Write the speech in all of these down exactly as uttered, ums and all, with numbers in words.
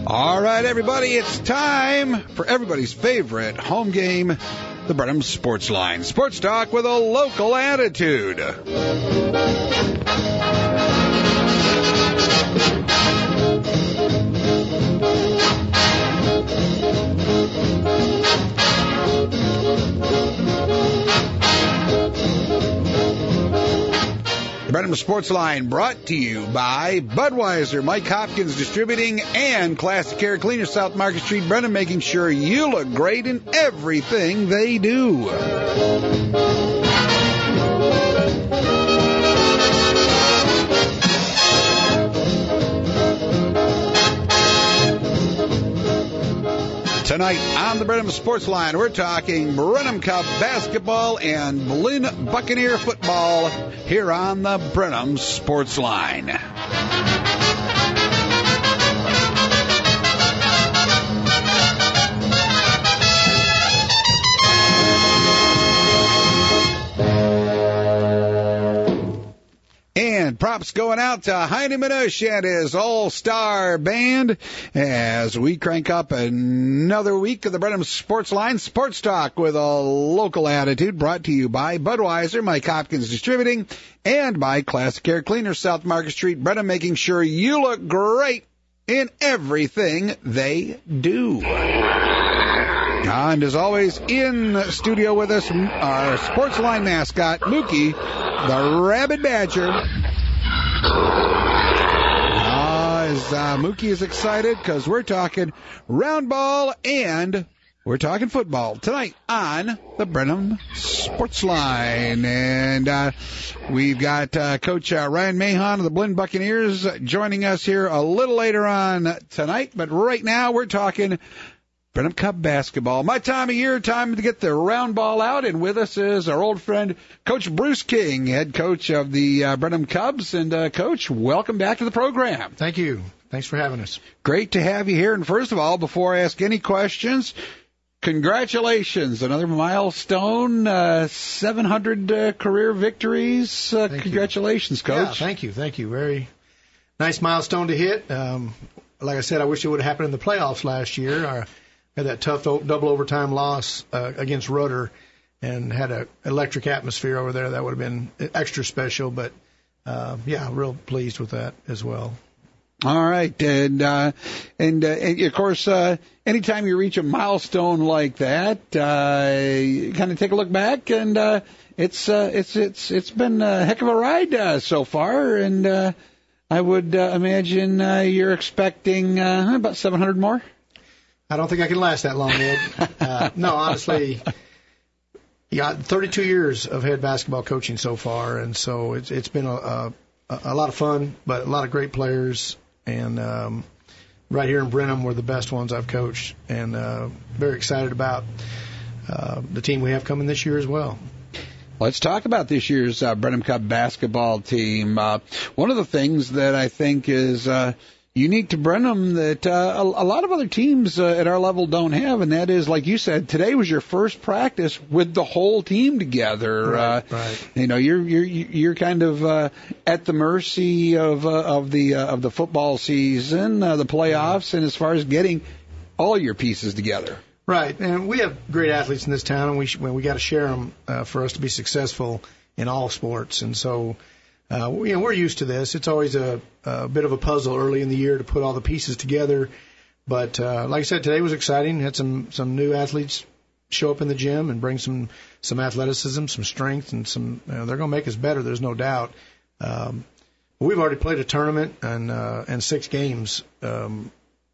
All right, everybody, it's time for everybody's favorite home game, the Brenham Sports Line. Sports talk with a local attitude. The Brenham Sports Line brought to you by Budweiser, Mike Hopkins Distributing, and Classic Air Cleaner, South Market Street, Brenham, making sure you look great in everything they do. Tonight on the Brenham Sports Line, we're talking Brenham Cub basketball and Blinn Buccaneer football here on the Brenham Sports Line. And props going out to Heine Minush and his all-star band as we crank up another week of the Brenham Sports Line Sports Talk with a local attitude, brought to you by Budweiser, Mike Hopkins Distributing, and by Classic Air Cleaner, South Market Street, Brenham, making sure you look great in everything they do. And as always, in the studio with us, our Sports Line mascot, Mookie, the Rabbit Badger. Ah, as uh, Mookie is excited because we're talking round ball and we're talking football tonight on the Brenham Sports Line. And uh, we've got uh, Coach uh, Ryan Mahon of the Blinn Buccaneers joining us here a little later on tonight. But right now we're talking Brenham Cub basketball. My time of year, time to get the round ball out, and with us is our old friend, Coach Bruce King, head coach of the uh, Brenham Cubs. And, uh, Coach, welcome back to the program. Thank you. Thanks for having us. Great to have you here. And first of all, before I ask any questions, congratulations. Another milestone, uh, seven hundred uh, career victories. Uh, congratulations, you. Coach. Yeah, thank you. Thank you. Very nice milestone to hit. Um, like I said, I wish it would have happened in the playoffs last year. Our, had that tough double overtime loss uh, against Rudder and had an electric atmosphere over there. That would have been extra special. But, uh, yeah, real pleased with that as well. All right. And, uh, and, uh, and of course, uh, anytime you reach a milestone like that, uh, you kind of take a look back, and uh, it's, uh, it's, it's, it's been a heck of a ride uh, so far. And uh, I would uh, imagine uh, you're expecting uh, about seven hundred more. I don't think I can last that long, Ed. Uh, no, honestly, yeah, thirty-two years of head basketball coaching so far, and so it's it's been a, a, a lot of fun, but a lot of great players, and um, right here in Brenham, we're the best ones I've coached, and uh, very excited about uh, the team we have coming this year as well. Let's talk about this year's uh, Brenham Cub basketball team. Uh, one of the things that I think is uh, unique to Brenham that uh, a, a lot of other teams uh, at our level don't have, and that is, like you said, today was your first practice with the whole team together. Right, uh, right. You know, you're you're you're kind of uh, at the mercy of uh, of the uh, of the football season, uh, the playoffs, and as far as getting all your pieces together. Right, and we have great athletes in this town, and we sh- we got to share them uh, for us to be successful in all sports, and so. Uh, you know, we're used to this. It's always a, a bit of a puzzle early in the year to put all the pieces together. But uh, like I said, today was exciting. Had some, some new athletes show up in the gym and bring some, some athleticism, some strength, and some. You know, they're going to make us better. There's no doubt. Um, we've already played a tournament and uh, and six games um,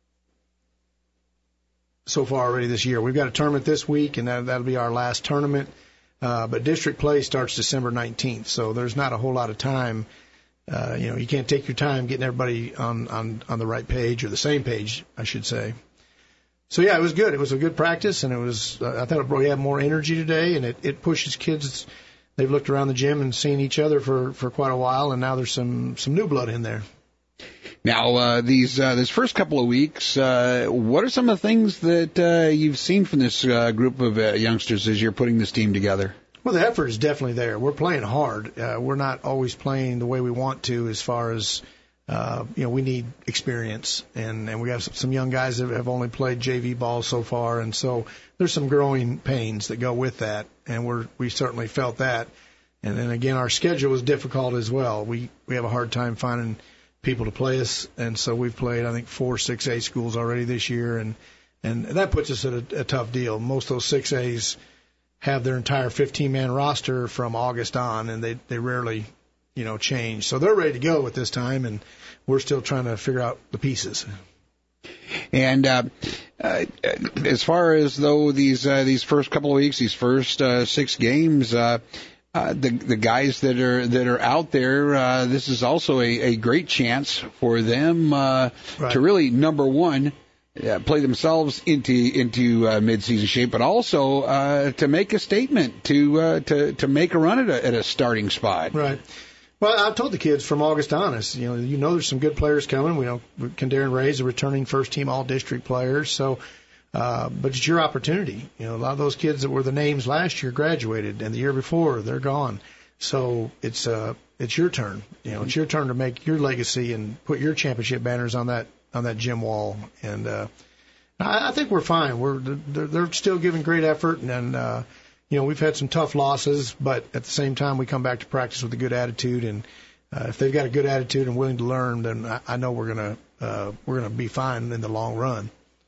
so far already this year. We've got a tournament this week, and that, that'll be our last tournament. Uh, but district play starts December nineteenth, so there's not a whole lot of time. Uh, you know, you can't take your time getting everybody on, on, on the right page, or the same page, I should say. So, yeah, it was good. It was a good practice, and it was. Uh, I thought we had more energy today, and it, it pushes kids. They've looked around the gym and seen each other for, for quite a while, and now there's some, some new blood in there. Now, uh, these uh, this first couple of weeks, uh, what are some of the things that uh, you've seen from this uh, group of uh, youngsters as you're putting this team together? Well, the effort is definitely there. We're playing hard. Uh, we're not always playing the way we want to as far as uh, you know, we need experience, and, and we have some young guys that have only played J V ball so far, and so there's some growing pains that go with that, and we're we certainly felt that. And then again, our schedule is difficult as well. We we have a hard time finding people to play us, and so we've played I think four six A schools already this year, and and that puts us at a, a tough deal. Most of those six A's have their entire fifteen man roster from August on, and they they rarely, you know, change. So they're ready to go at this time, and we're still trying to figure out the pieces. And uh, uh, as far as though these uh, these first couple of weeks, these first uh, six games, uh, uh, the the guys that are that are out there, uh, this is also a, a great chance for them uh, right. to really, number one, uh, play themselves into into uh, midseason shape, but also uh, to make a statement, to uh, to to make a run at a, at a starting spot. Right. Well, I told the kids from August on, you know, you know, there's some good players coming. We know Kandarian Ray's a returning first-team All-District player, so, uh, but it's your opportunity. You know, a lot of those kids that were the names last year graduated, and the year before they're gone. So it's uh, it's your turn. You know, it's your turn to make your legacy and put your championship banners on that on that gym wall. And uh, I, I think we're fine. We're they're, they're still giving great effort, and. and uh, You know, we've had some tough losses, but at the same time, we come back to practice with a good attitude. And uh, if they've got a good attitude and willing to learn, then I, I know we're gonna uh, we're gonna be fine in the long run.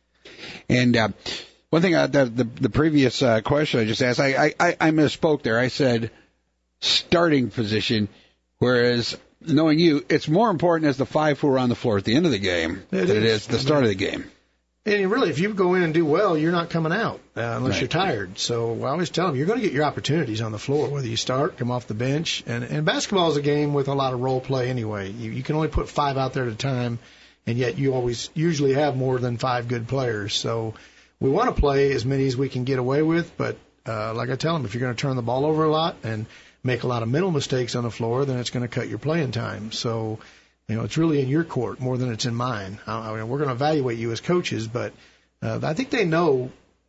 And uh, one thing, uh, the, the the previous uh, question I just asked, I, I I misspoke there. I said starting position, whereas knowing you, it's more important as the five who are on the floor at the end of the game it than is. it is the start of the game. And really, if you go in and do well, you're not coming out uh, unless right. you're tired. So I always tell them, you're going to get your opportunities on the floor, whether you start, come off the bench. And, and basketball is a game with a lot of role play anyway. You, you can only put five out there at a time, and yet you always usually have more than five good players. So we want to play as many as we can get away with. But uh, like I tell them, if you're going to turn the ball over a lot and make a lot of mental mistakes on the floor, then it's going to cut your playing time. So you know, it's really in your court more than it's in mine. I mean, we're going to evaluate you as coaches, but uh, I think they know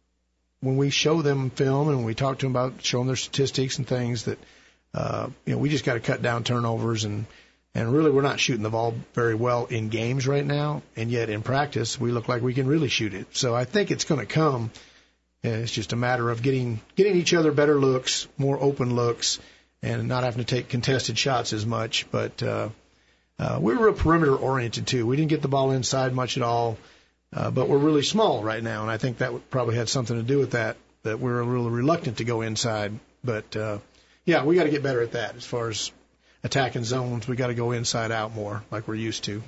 when we show them film and when we talk to them about showing their statistics and things that, uh, you know, we just got to cut down turnovers. And, and really we're not shooting the ball very well in games right now, and yet in practice we look like we can really shoot it. So I think it's going to come. And it's just a matter of getting getting each other better looks, more open looks, and not having to take contested shots as much. But uh, Uh, we were real perimeter oriented too. We didn't get the ball inside much at all, uh, but we're really small right now, and I think that probably had something to do with that. That we're really reluctant to go inside. But uh, yeah, we got to get better at that. As far as attacking zones, we got to go inside out more, like we're used to.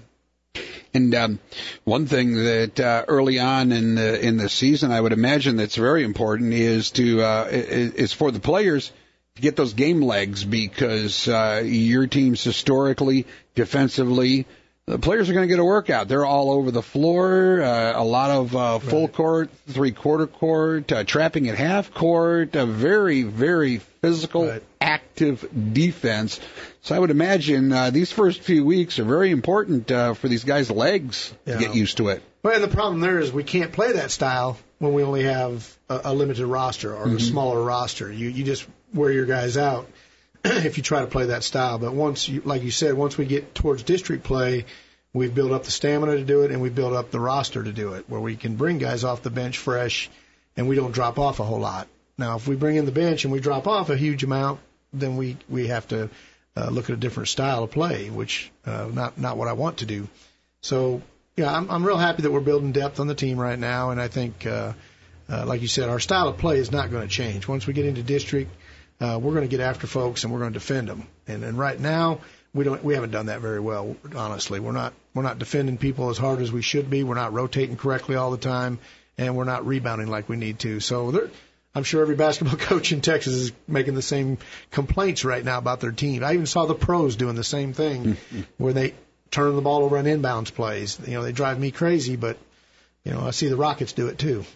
And um, one thing that uh, early on in the in the season, I would imagine that's very important is to uh, is for the players to get those game legs, because uh, your teams historically, defensively, the players are going to get a workout. They're all over the floor, uh, a lot of uh, full right. court, three-quarter court, uh, trapping at half court, a very, very physical, right. active defense. So I would imagine uh, these first few weeks are very important uh, for these guys' legs yeah. to get used to it. Well, and the problem there is we can't play that style when we only have a, a limited roster or mm-hmm. a smaller roster. You you just wear your guys out if you try to play that style. But once, you, like you said, once we get towards district play, we've built up the stamina to do it, and we build up the roster to do it, where we can bring guys off the bench fresh, and we don't drop off a whole lot. Now, if we bring in the bench and we drop off a huge amount, then we we have to uh, look at a different style of play, which uh, not not what I want to do. So, yeah, I'm I'm real happy that we're building depth on the team right now, and I think, uh, uh, like you said, our style of play is not going to change. Once we get into district, uh, we're going to get after folks and we're going to defend them. And and right now, we don't we haven't done that very well. Honestly, we're not we're not defending people as hard as we should be. We're not rotating correctly all the time, and we're not rebounding like we need to. So there, I'm sure every basketball coach in Texas is making the same complaints right now about their team. I even saw the pros doing the same thing, where they turn the ball over on inbounds plays. You know, they drive me crazy, but you know, I see the Rockets do it too.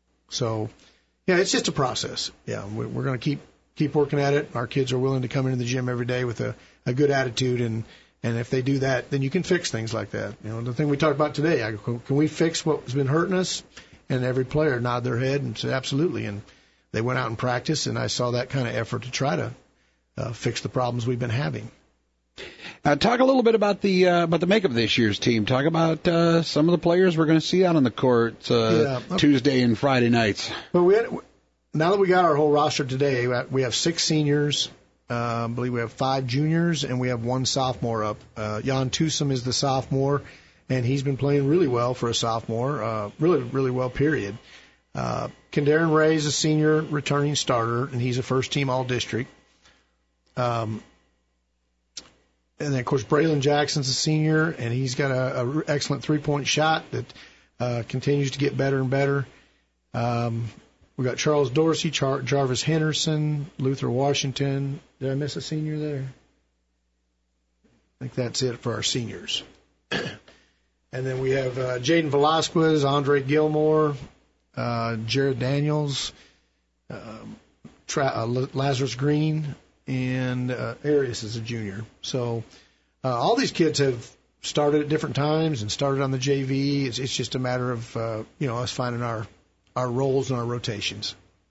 So, yeah, it's just a process. Yeah, we're, we're going to keep keep working at it. Our kids are willing to come into the gym every day with a, a good attitude, and and if they do that, then you can fix things like that. You know, the thing we talked about today, I go, can we fix what's been hurting us? And every player nodded their head and said absolutely. And they went out and practiced, and I saw that kind of effort to try to uh, fix the problems we've been having. Uh, talk a little bit about the uh, about the makeup of this year's team. Talk about uh, some of the players we're going to see out on the court uh, yeah. okay. Tuesday and Friday nights. Well, we had, now that we got our whole roster today, we have six seniors. Uh, I believe we have five juniors, and we have one sophomore up. Uh, Jan Tusum is the sophomore, and he's been playing really well for a sophomore. Uh, really, really well. Period. Uh, Kendaren Ray is a senior returning starter, and he's a first-team All-District. Um, and then, of course, Braylon Jackson's a senior, and he's got an excellent three-point shot that uh, continues to get better and better. Um, we've got Charles Dorsey, Char- Jarvis Henderson, Luther Washington. Did I miss a senior there? I think that's it for our seniors. And then we have uh, Jaden Velasquez, Andre Gilmore, uh, Jared Daniels, uh, Tra- uh, Lazarus Green, and uh, Arias is a junior. So uh, all these kids have started at different times and started on the J V. It's, it's just a matter of uh, you know us finding our our roles and our rotations.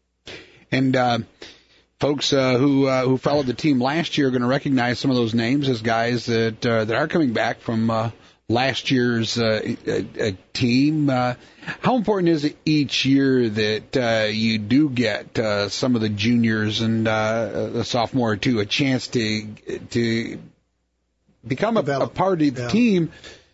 And uh, folks uh, who uh, who followed the team last year are going to recognize some of those names as guys that uh, that are coming back from uh, last year's uh, a, a team. Uh, how important is it each year that uh, you do get uh, some of the juniors and uh, a sophomore or two a chance to to become a, a part of the yeah. team,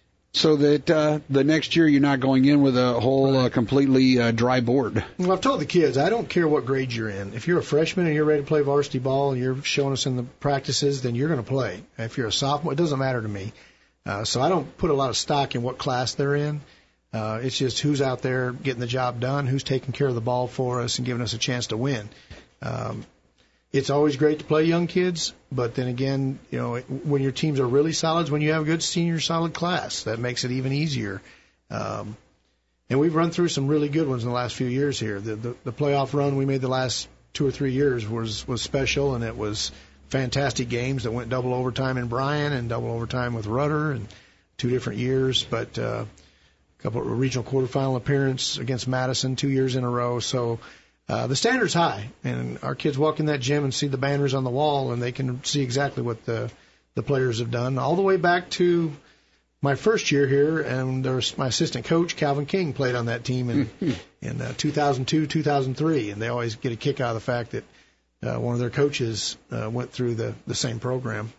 so that uh, the next year you're not going in with a whole uh, completely uh, dry board? Well, I've told the kids, I don't care what grade you're in. If you're a freshman and you're ready to play varsity ball and you're showing us in the practices, then you're going to play. If you're a sophomore, it doesn't matter to me. Uh, so I don't put a lot of stock in what class they're in. Uh, it's just who's out there getting the job done, who's taking care of the ball for us and giving us a chance to win. Um, it's always great to play young kids, but then again, you know, when your teams are really solid, is when you have a good senior solid class. That makes it even easier. Um, and we've run through some really good ones in the last few years here. The, the, the playoff run we made the last two or three years was, was special, and it was fantastic games that went double overtime in Bryan and double overtime with Rudder, and two different years, but uh, a couple of regional quarterfinal appearance against Madison two years in a row. So uh, the standard's high, and our kids walk in that gym and see the banners on the wall, and they can see exactly what the the players have done, all the way back to my first year here, and there's my assistant coach, Calvin King, played on that team in, in uh, two thousand two, two thousand three, and they always get a kick out of the fact that uh, one of their coaches uh, went through the, the same program.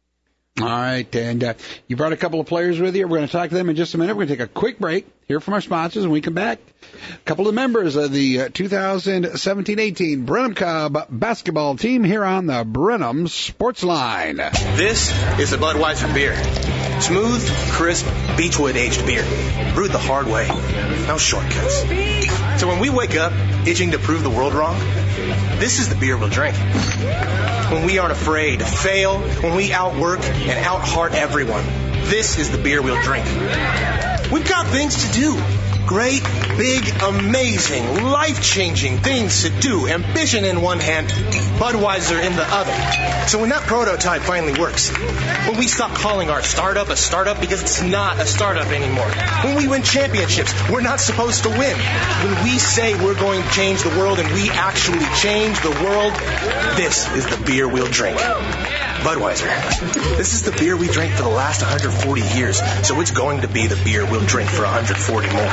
All right, and uh, you brought a couple of players with you. We're going to talk to them in just a minute. We're going to take a quick break, hear from our sponsors, and we come back. A couple of members of the uh, two thousand seventeen eighteen Brenham Cub basketball team here on the Brenham Sports Line. This is a Budweiser beer. Smooth, crisp, beechwood-aged beer. Brewed the hard way. No shortcuts. So when we wake up itching to prove the world wrong, this is the beer we'll drink. When we aren't afraid to fail, when we outwork and out-heart everyone, this is the beer we'll drink. We've got things to do. Great, big, amazing, life-changing things to do. Ambition in one hand, Budweiser in the other. So when that prototype finally works, when we stop calling our startup a startup because it's not a startup anymore, when we win championships, we're not supposed to win. When we say we're going to change the world and we actually change the world, this is the beer we'll drink. Budweiser. This is the beer we drank for the last one hundred forty years, so it's going to be the beer we'll drink for one hundred forty more.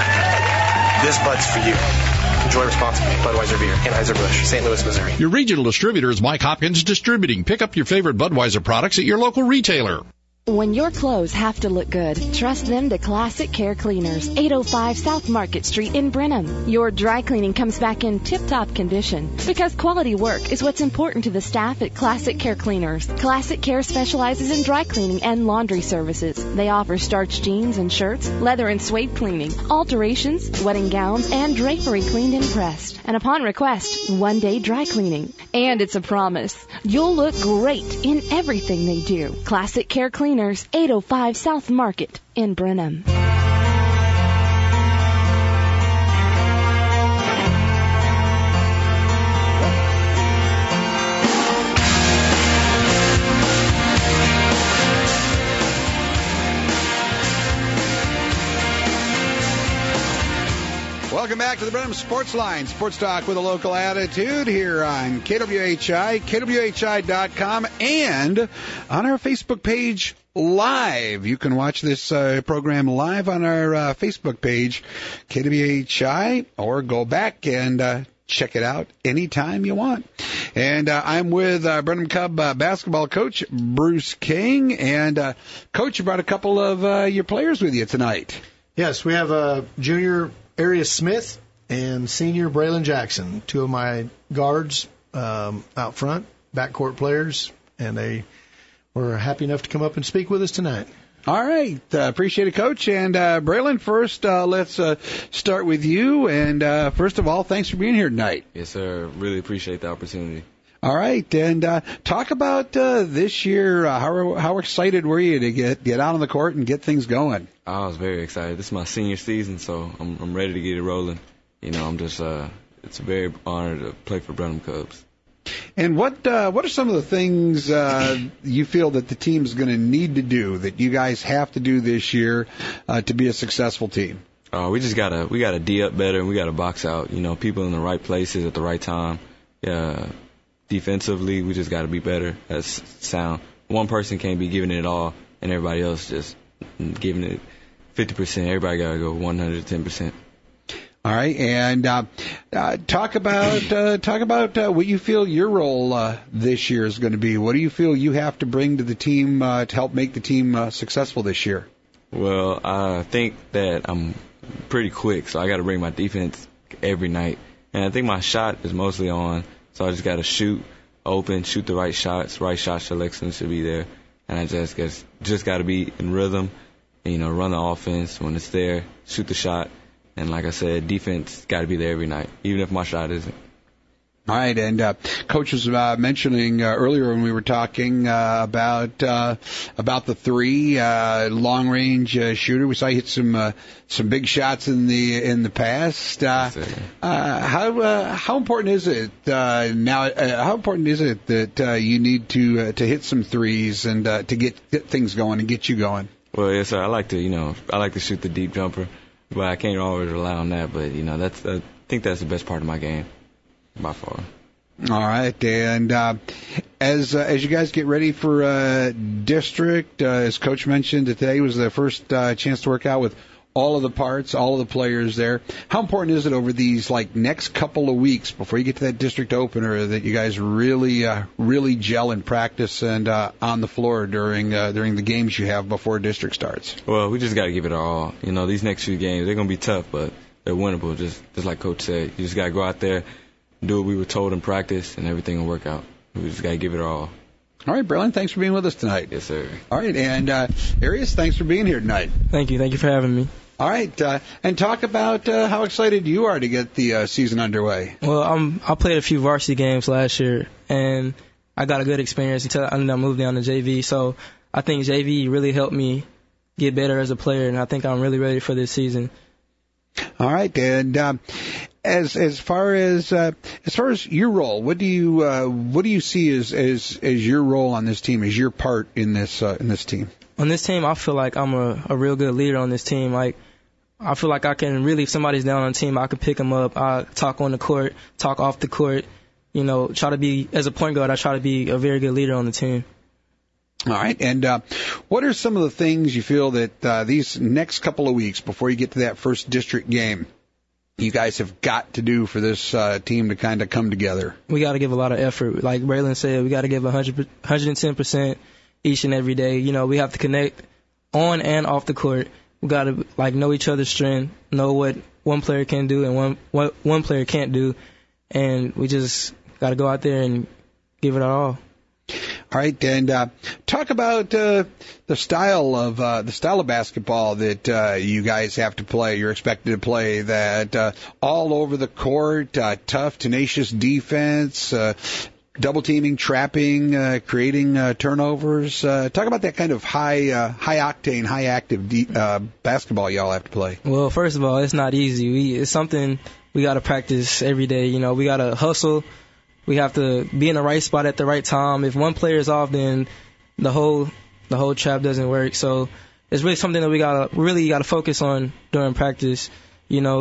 This Bud's for you. Enjoy responsibly. Budweiser Beer, Anheuser-Busch, Saint Louis, Missouri. Your regional distributor is Mike Hopkins Distributing. Pick up your favorite Budweiser products at your local retailer. When your clothes have to look good, trust them to Classic Care Cleaners, eight oh five South Market Street in Brenham. Your dry cleaning comes back in tip-top condition because quality work is what's important to the staff at Classic Care Cleaners. Classic Care specializes in dry cleaning and laundry services. They offer starched jeans and shirts, leather and suede cleaning, alterations, wedding gowns, and drapery cleaned and pressed. And upon request, one-day dry cleaning. And it's a promise. You'll look great in everything they do. Classic Care Cleaners, eight oh five South Market in Brenham. Welcome back to the Brenham Sports Line, Sports Talk with a local attitude here on K W H I, K W H I dot com, and on our Facebook page live. You can watch this uh, program live on our uh, Facebook page, K W H I, or go back and uh, check it out anytime you want. And uh, I'm with uh, Brenham Cub uh, basketball coach Bruce King. And, uh, Coach, you brought a couple of uh, your players with you tonight. Yes, we have uh, junior Arius Smith and senior Braylon Jackson, two of my guards um, out front, backcourt players, and they were happy enough to come up and speak with us tonight. All right. Uh, appreciate it, Coach. And uh, Braylon, first, uh, let's uh, start with you. And uh, first of all, thanks for being here tonight. Yes, sir. Really appreciate the opportunity. All right. And uh, talk about uh, this year. Uh, how how excited were you to get, get out on the court and get things going? I was very excited. This is my senior season, so I'm, I'm ready to get it rolling. You know, I'm just, uh, it's a very honor to play for Brenham Cubs. And what uh, what are some of the things uh, you feel that the team's going to need to do, that you guys have to do this year uh, to be a successful team? Uh, we just gotta we gotta D up better, and we gotta box out. You know, people in the right places at the right time. Yeah, defensively, we just gotta be better. That's sound. One person can't be giving it all, and everybody else just giving it fifty percent. Everybody gotta go one hundred ten percent. All right, and uh, uh, talk about uh, talk about uh, what you feel your role uh, this year is going to be. What do you feel you have to bring to the team uh, to help make the team uh, successful this year? Well, I think that I'm pretty quick, so I got to bring my defense every night, and I think my shot is mostly on. So I just got to shoot open, shoot the right shots, right shot selection should be there, and I just guess just got to be in rhythm, and, you know, run the offense when it's there, shoot the shot. And like I said, defense got to be there every night, even if my shot isn't. All right, and uh, Coach was uh, mentioning uh, earlier when we were talking uh, about uh, about the three uh, long range uh, shooter. We saw you hit some uh, some big shots in the in the past. Uh, yes, uh, how uh, how important is it uh, now? Uh, how important is it that uh, you need to uh, to hit some threes and uh, to get, get things going and get you going? Well, yes, sir. I like to you know I like to shoot the deep jumper. But I can't always rely on that. But, you know, that's I think that's the best part of my game by far. All right. And uh, as uh, as you guys get ready for uh, district, uh, as Coach mentioned, today was the first uh, chance to work out with all of the parts, all of the players there. How important is it over these, like, next couple of weeks before you get to that district opener that you guys really, uh, really gel in practice and uh, on the floor during uh, during the games you have before district starts? Well, we just got to give it our all. You know, these next few games, they're going to be tough, but they're winnable, just, just like Coach said. You just got to go out there, do what we were told in practice, and everything will work out. We just got to give it our all. All right, Braylon, thanks for being with us tonight. Yes, sir. All right, and uh, Arius, thanks for being here tonight. Thank you. Thank you for having me. All right, uh, and talk about uh, how excited you are to get the uh, season underway. Well, um, I played a few varsity games last year, and I got a good experience until I ended up moving down to J V. So I think J V really helped me get better as a player, and I think I'm really ready for this season. All right, and um, as as far as uh, as far as your role, what do you uh, what do you see as as as your role on this team, as your part in this uh, in this team? On this team, I feel like I'm a, a real good leader on this team. Like, I feel like I can really, if somebody's down on the team, I can pick them up. I talk on the court, talk off the court. You know, try to be, as a point guard, I try to be a very good leader on the team. All right, and uh, what are some of the things you feel that uh, these next couple of weeks before you get to that first district game, you guys have got to do for this uh, team to kind of come together? We got to give a lot of effort. Like Braylon said, we got to give one hundred, one hundred ten percent each and every day. You know, we have to connect on and off the court. We got to, like, know each other's strength, know what one player can do and one what one player can't do, and we just got to go out there and give it our all. All right, and uh, talk about uh, the style of uh, the style of basketball that uh, you guys have to play. You're expected to play that uh, all over the court, uh, tough, tenacious defense, uh, double teaming, trapping, uh, creating uh, turnovers. Uh, talk about that kind of high, uh, high octane, high active de- uh, basketball y'all have to play. Well, first of all, it's not easy. We it's something we got to practice every day. You know, we got to hustle. We have to be in the right spot at the right time. If one player is off, then the whole the whole trap doesn't work. So it's really something that we gotta really gotta focus on during practice. You know,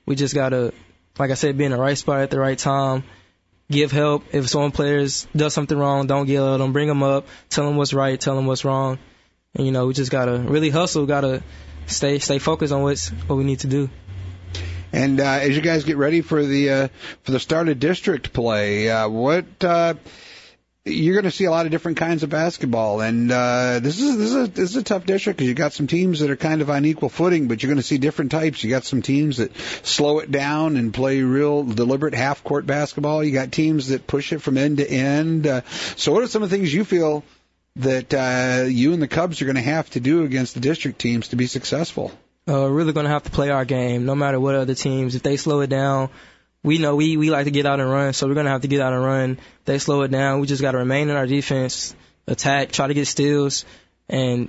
We just gotta, like I said, be in the right spot at the right time. Give help. If someone players does something wrong, don't yell at them. Bring them up. Tell them what's right. Tell them what's wrong. And, you know, we just got to really hustle. Got to stay stay focused on what's, what we need to do. And uh, as you guys get ready for the uh, for the start of district play, uh, what uh, you're going to see a lot of different kinds of basketball, and uh, this is this is a, this is a tough district because you got some teams that are kind of on equal footing, but you're going to see different types. You got some teams that slow it down and play real deliberate half court basketball. You got teams that push it from end to end. Uh, so, what are some of the things you feel that uh, you and the Cubs are going to have to do against the district teams to be successful? Uh, really going to have to play our game, no matter what other teams. If they slow it down, we know we, we like to get out and run, so we're going to have to get out and run. If they slow it down, we just got to remain in our defense, attack, try to get steals, and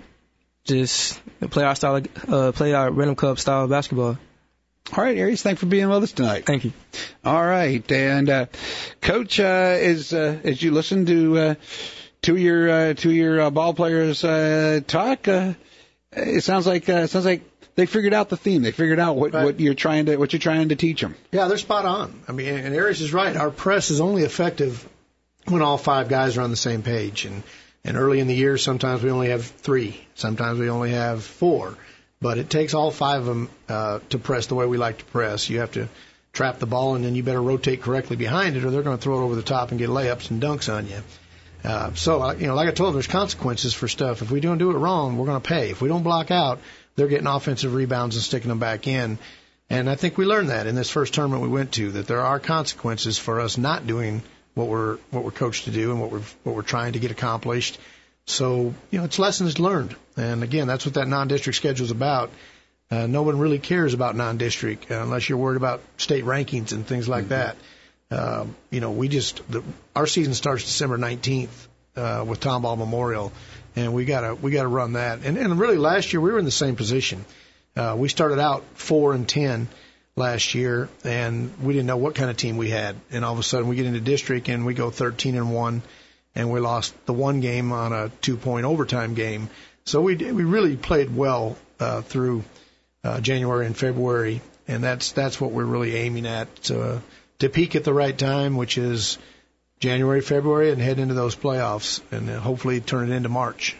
just play our style, uh, play our Brenham Cubs style of basketball. All right, Aries, thanks for being with us tonight. Thank you. All right, and uh, Coach, uh, as uh, as you listen to uh, to your uh, to your uh, ball players uh, talk, uh, it sounds like uh, it sounds like. They figured out the theme. They figured out what, right. what you're trying to what you're trying to teach them. Yeah, they're spot on. I mean, and Aries is right. Our press is only effective when all five guys are on the same page. And and early in the year, sometimes we only have three. Sometimes we only have four. But it takes all five of them uh, to press the way we like to press. You have to trap the ball, and then you better rotate correctly behind it, or they're going to throw it over the top and get layups and dunks on you. Uh, so, uh, you know, like I told them, there's consequences for stuff. If we don't do it wrong, we're going to pay. If we don't block out, they're getting offensive rebounds and sticking them back in. And I think we learned that in this first tournament we went to, that there are consequences for us not doing what we're what we're coached to do and what we're what we're trying to get accomplished. So, you know, it's lessons learned. And again, that's what that non-district schedule is about. Uh, no one really cares about non-district uh, unless you're worried about state rankings and things like mm-hmm. that. Uh, you know, we just the, our season starts December nineteenth uh, with Tomball Memorial. And we gotta we gotta run that. And and really last year we were in the same position. Uh, we started out four and ten last year, and we didn't know what kind of team we had. And all of a sudden we get into district and we go thirteen and one, and we lost the one game on a two point overtime game. So we we really played well uh, through uh, January and February, and that's that's what we're really aiming at to, to peak at the right time, which is January, February, and head into those playoffs, and hopefully turn it into March.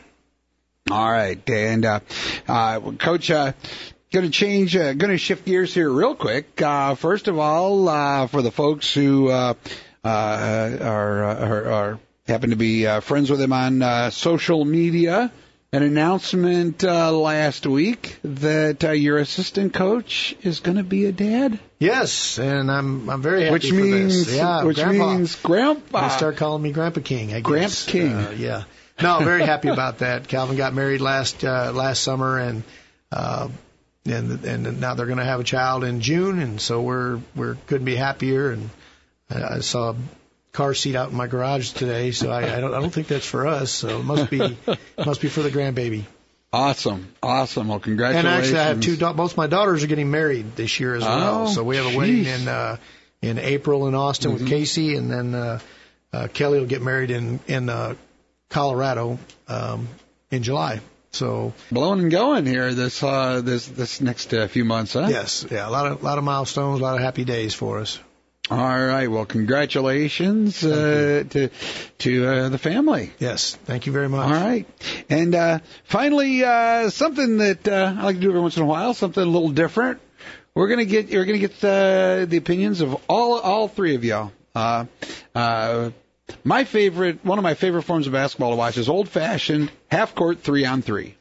All right, and uh, uh, Coach, uh, going to change, uh, going to shift gears here real quick. Uh, first of all, uh, for the folks who uh, uh, are, are, are happen to be uh, friends with him on uh, social media, an announcement uh, last week that uh, your assistant coach is going to be a dad. Yes, and I'm I'm very happy which for means, this. Yeah, which Grandpa. means Grandpa. They start calling me Grandpa King. I guess. Gramps King. Uh, yeah. No, very happy about that. Calvin got married last uh, last summer, and uh, and and now they're going to have a child in June, and so we're we're couldn't be happier. And I, I saw a car seat out in my garage today, so I, I don't I don't think that's for us. So it must be must be for the grandbaby. Awesome, awesome. Well, congratulations. And actually, I have two. Da- both my daughters are getting married this year as well. Oh, so we have a geez. wedding in uh, in April in Austin mm-hmm. with Casey, and then uh, uh, Kelly will get married in in uh, Colorado um, in July. So blowing and going here this uh, this this next uh, few months, huh? Yes, yeah, a lot of lot of milestones, a lot of happy days for us. All right. Well, congratulations uh, to to uh, the family. Yes. Thank you very much. All right. And uh, finally, uh, something that uh, I like to do every once in a while, something a little different. We're gonna get you're gonna get the the opinions of all all three of y'all. Uh, uh, my favorite, one of my favorite forms of basketball to watch is old fashioned half court three on three.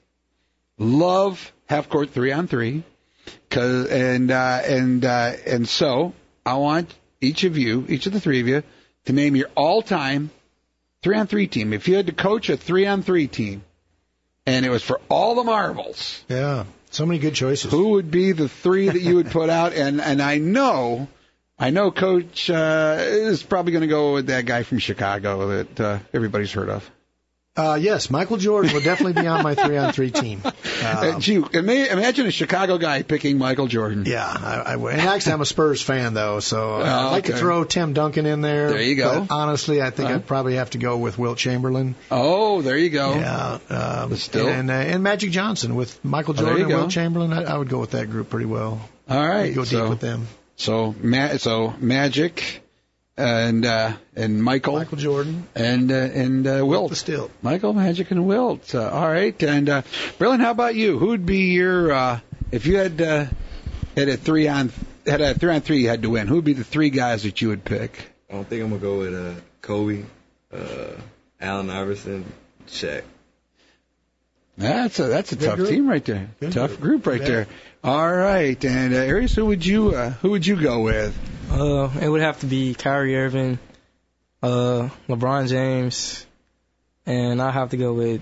Love half court three on three. Cause and uh, and uh, and so I want each of you, each of the three of you, to name your all-time three-on-three team. If you had to coach a three-on-three team, and it was for all the marbles. Yeah, so many good choices. Who would be the three that you would put out? And and I know, I know Coach uh, is probably going to go with that guy from Chicago that uh, everybody's heard of. Uh, yes, Michael Jordan would definitely be on my three-on-three team. Uh, Gee, imagine a Chicago guy picking Michael Jordan. Yeah, I, I would. And actually, I'm a Spurs fan, though, so oh, I'd like okay. to throw Tim Duncan in there. There you go. But honestly, I think uh-huh. I'd probably have to go with Wilt Chamberlain. Oh, there you go. Yeah, um, but still. And, uh, and Magic Johnson with Michael Oh, Jordan and Wilt Chamberlain. I, I would go with that group pretty well. All right. I'd go so, deep with them. So, ma- so Magic and uh, and Michael, Michael Jordan, and uh, and uh, Wilt. The Stilt. Michael, Magic, and Wilt. Uh, all right. And uh, Braylon, how about you? Who would be your uh, if you had uh, had a three on had a three on three you had to win? Who would be the three guys that you would pick? I don't think I'm gonna go with uh, Kobe, uh, Allen Iverson, Shaq. That's a that's a Good tough group. team right there. Good tough group. group right Yeah. there. All right. And uh, Aries, who would you uh, who would you go with? Uh, it would have to be Kyrie Irving, uh, LeBron James, and I have to go with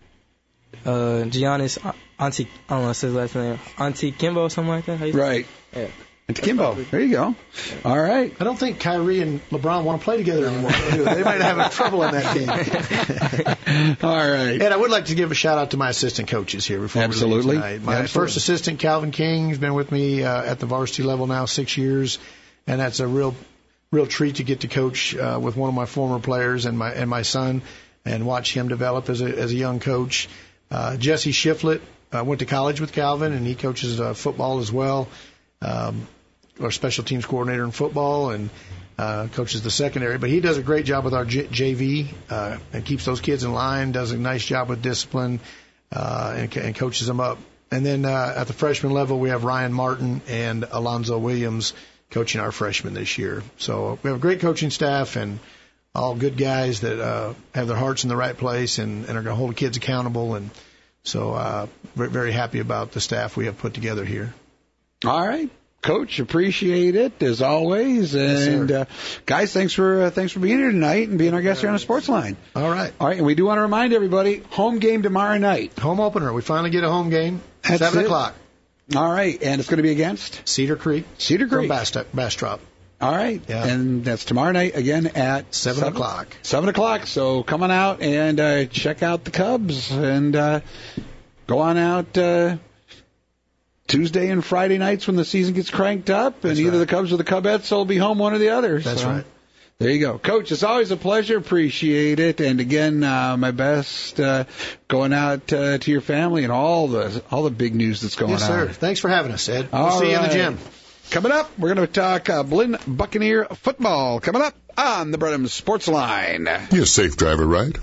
uh, Giannis Anti. I don't know what's his last name. Antetokounmpo or something like that. How you say it? Right. Yeah. And Kimbo. There you go. All right. I don't think Kyrie and LeBron want to play together anymore. They might have trouble on that team. All right. And I would like to give a shout out to my assistant coaches here before Absolutely. we leave tonight. My Absolutely. first assistant, Calvin King, has been with me uh, at the varsity level now six years, and that's a real, real treat to get to coach uh, with one of my former players and my and my son, and watch him develop as a as a young coach. Uh, Jesse Shiflett uh, went to college with Calvin, and he coaches uh, football as well. Um, our special teams coordinator in football, and uh, coaches the secondary. But he does a great job with our J- JV uh, and keeps those kids in line, does a nice job with discipline, uh, and, and coaches them up. And then uh, at the freshman level, we have Ryan Martin and Alonzo Williams coaching our freshmen this year. So we have a great coaching staff and all good guys that uh, have their hearts in the right place and, and are going to hold the kids accountable. And so uh, we're very happy about the staff we have put together here. All right. Coach, appreciate it as always, and Yes, uh, guys, thanks for uh, thanks for being here tonight and being our guest here on the Sports Line. All right. All right, and we do want to remind everybody, home game tomorrow night. Home opener. We finally get a home game. That's Seven it. o'clock. All right, and it's going to be against Cedar Creek. Cedar From Creek. Bastrop. Bastrop. All right, Yeah. and that's tomorrow night again at Seven o'clock. Seven o'clock. So come on out and uh, check out the Cubs and uh, go on out. Uh, Tuesday and Friday nights when the season gets cranked up, and That's either right. the Cubs or the Cubs will be home one or the other. That's so, right. There you go. Coach, it's always a pleasure. Appreciate it. And again, uh, my best uh, going out uh, to your family and all the all the big news that's going Yes, on. sir. Thanks for having us, Ed. We'll All see you in the right. gym. Coming up, we're going to talk uh, Blinn Buccaneer football. Coming up on the Brenham Sports Line. You're a safe driver, right?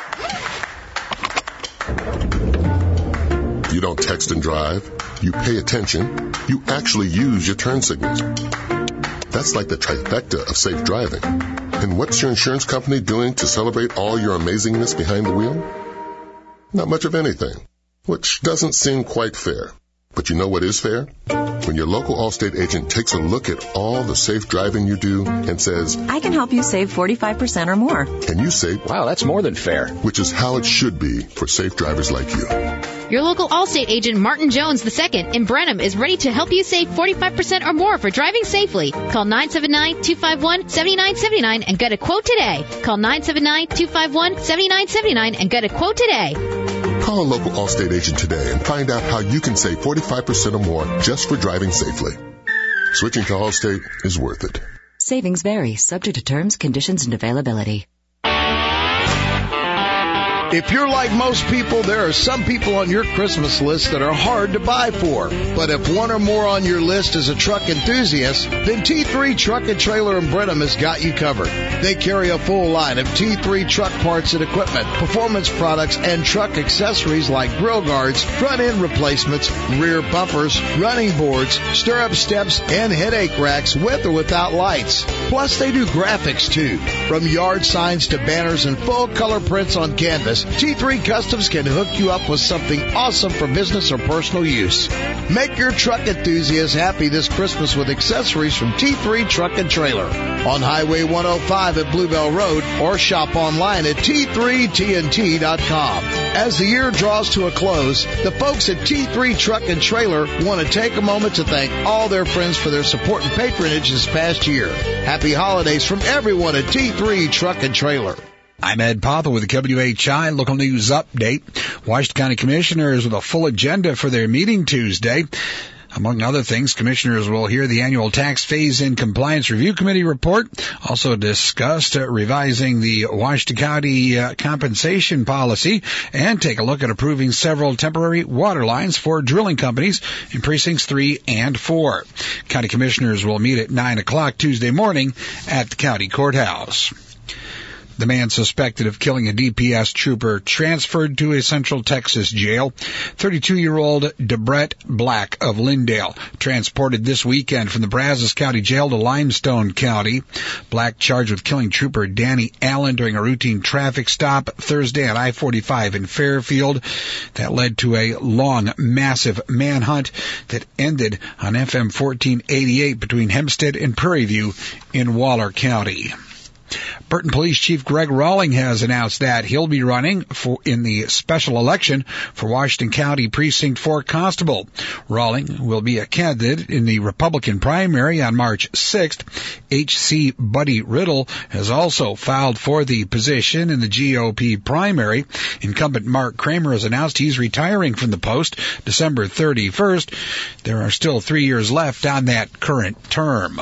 You don't text and drive. You pay attention. You actually use your turn signals. That's like the trifecta of safe driving. And what's your insurance company doing to celebrate all your amazingness behind the wheel? Not much of anything, which doesn't seem quite fair. But you know what is fair? When your local Allstate agent takes a look at all the safe driving you do and says, I can help you save forty-five percent or more. and you say, Wow, that's more than fair. which is how it should be for safe drivers like you. Your local Allstate agent, Martin Jones the second in Brenham, is ready to help you save forty-five percent or more for driving safely. Call nine seven nine, two five one, seven nine seven nine and get a quote today. Call nine seven nine, two five one, seven nine seven nine and get a quote today. Call a local Allstate agent today and find out how you can save forty-five percent or more just for driving safely. Switching to Allstate is worth it. Savings vary, subject to terms, conditions, and availability. If you're like most people, there are some people on your Christmas list that are hard to buy for. But if one or more on your list is a truck enthusiast, then T three Truck and Trailer in Brenham has got you covered. They carry a full line of T three truck parts and equipment, performance products, and truck accessories like grill guards, front end replacements, rear bumpers, running boards, stirrup steps, and headache racks with or without lights. Plus, they do graphics too. From yard signs to banners and full color prints on canvas, T three Customs can hook you up with something awesome for business or personal use. Make your truck enthusiasts happy this Christmas with accessories from T three Truck and Trailer on Highway one oh five at Bluebell Road, or shop online at T three T N T dot com. As the year draws to a close, the folks at T three Truck and Trailer want to take a moment to thank all their friends for their support and patronage this past year. Happy holidays from everyone at T three Truck and Trailer. I'm Ed Papa with the W H I Local News Update. Washington County Commissioners with a full agenda for their meeting Tuesday. Among other things, commissioners will hear the annual tax phase-in compliance review committee report, also discussed uh, revising the Washington County uh, compensation policy, and take a look at approving several temporary water lines for drilling companies in precincts three and four. County commissioners will meet at nine o'clock Tuesday morning at the county courthouse. The man suspected of killing a D P S trooper transferred to a Central Texas jail. thirty-two-year-old Debrett Black of Lindale transported this weekend from the Brazos County Jail to Limestone County. Black charged with killing trooper Danny Allen during a routine traffic stop Thursday at I forty-five in Fairfield. That led to a long, massive manhunt that ended on F M fourteen eighty-eight between Hempstead and Prairie View in Waller County. Burton Police Chief Greg Rawling has announced that he'll be running for in the special election for Washington County Precinct four Constable. Rawling will be a candidate in the Republican primary on March sixth. H C Buddy Riddle has also filed for the position in the G O P primary. Incumbent Mark Kramer has announced he's retiring from the post December thirty-first. There are still three years left on that current term.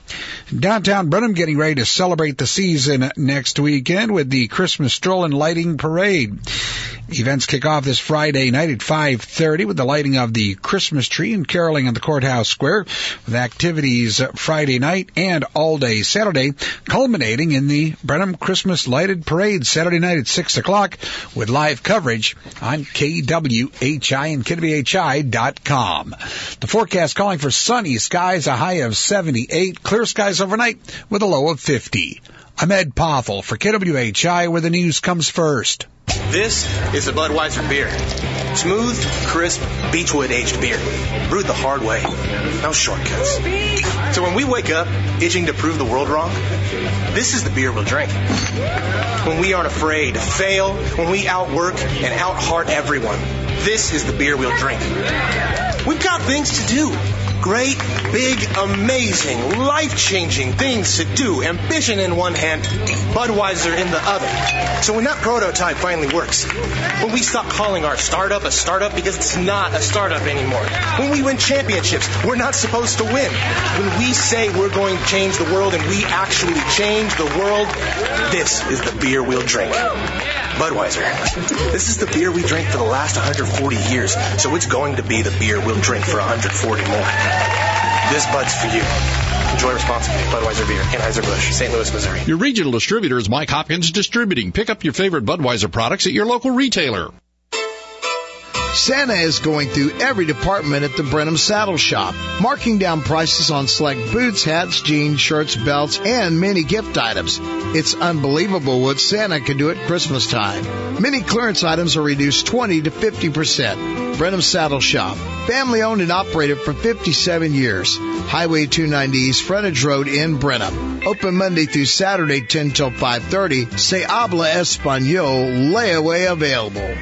Downtown Brenham getting ready to celebrate the season next weekend with the Christmas Stroll and Lighting Parade. Events kick off this Friday night at five thirty with the lighting of the Christmas tree and caroling on the Courthouse Square, with activities Friday night and all day Saturday, culminating in the Brenham Christmas Lighted Parade Saturday night at six o'clock with live coverage on K W H I and K W H I dot com. The forecast calling for sunny skies, a high of seventy-eight, clear skies overnight with a low of fifty. I'm Ed Pothel for K W H I, where the news comes first. This is a Budweiser beer. Smooth, crisp, Beechwood-aged beer. Brewed the hard way. No shortcuts. So when we wake up, itching to prove the world wrong, this is the beer we'll drink. When we aren't afraid to fail, when we outwork and out-heart everyone, this is the beer we'll drink. We've got things to do. Great, big, amazing, life-changing things to do. Ambition in one hand, Budweiser in the other. So when that prototype finally works, when we stop calling our startup a startup because it's not a startup anymore, when we win championships we're not supposed to win, when we say we're going to change the world and we actually change the world, this is the beer we'll drink. Budweiser. This is the beer we drank for the last one hundred forty years, so it's going to be the beer we'll drink for one hundred forty more. This Bud's for you. Enjoy responsibly. Budweiser Beer, Anheuser-Busch, Saint Louis, Missouri. Your regional distributor is Mike Hopkins Distributing. Pick up your favorite Budweiser products at your local retailer. Santa is going through every department at the Brenham Saddle Shop, marking down prices on select boots, hats, jeans, shirts, belts, and many gift items. It's unbelievable what Santa can do at Christmas time. Many clearance items are reduced twenty to fifty percent. Brenham Saddle Shop, family owned and operated for fifty-seven years. Highway two ninety East Frontage Road in Brenham. Open Monday through Saturday, ten till five thirty. Se habla español, layaway available.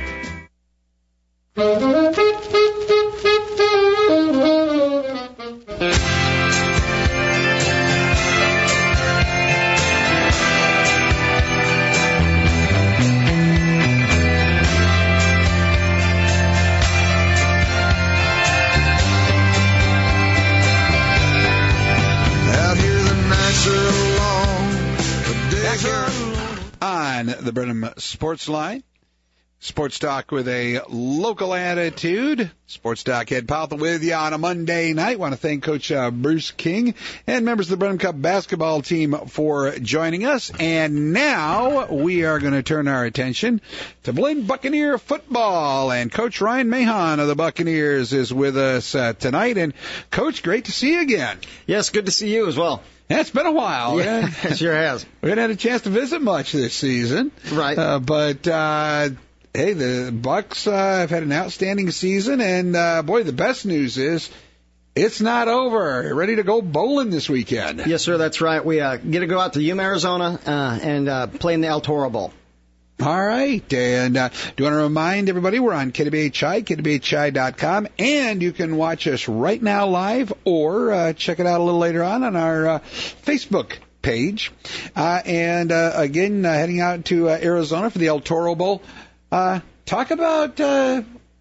On the Brenham Sports Line, Sports Talk with a local attitude. Sports Talk Ed Pothel with you on a Monday night. Want to thank Coach uh, Bruce King and members of the Brenham Cup basketball team for joining us. And now we are going to turn our attention to Blaine Buccaneer football. And Coach Ryan Mahon of the Buccaneers is with us uh, tonight. And Coach, great to see you again. Yes, good to see you as well. Yeah, it's been a while. Yeah, it sure has. We haven't had a chance to visit much this season. Right. Uh, but, uh, hey, the Bucks uh, have had an outstanding season. And, uh, boy, the best news is it's not over. You're ready to go bowling this weekend. Yes, sir, that's right. We uh, get to go out to Yuma, Arizona, uh, and uh, play in the El Toro Bowl. All right. And uh, do you want to remind everybody we're on K W H I, K W H I dot com, and you can watch us right now live or uh, check it out a little later on on our uh, Facebook page. Uh, and, uh, again, uh, heading out to uh, Arizona for the El Toro Bowl. Uh, talk about uh,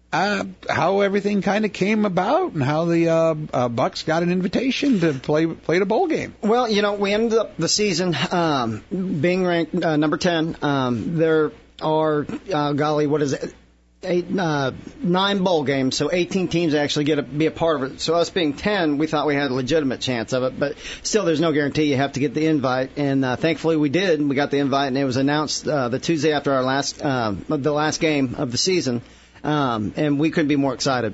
uh, how everything kind of came about and how the uh, uh, Bucks got an invitation to play play the bowl game. Well, you know, we ended up the season um, being ranked uh, number ten. Um, there are, uh, golly, what is it? Eight, uh, nine bowl games, so eighteen teams actually get to be a part of it. So us being ten, we thought we had a legitimate chance of it, but still, there's no guarantee. You have to get the invite, and uh, thankfully we did. We got the invite, and it was announced uh, the Tuesday after our last, uh, the last game of the season, um, and we couldn't be more excited.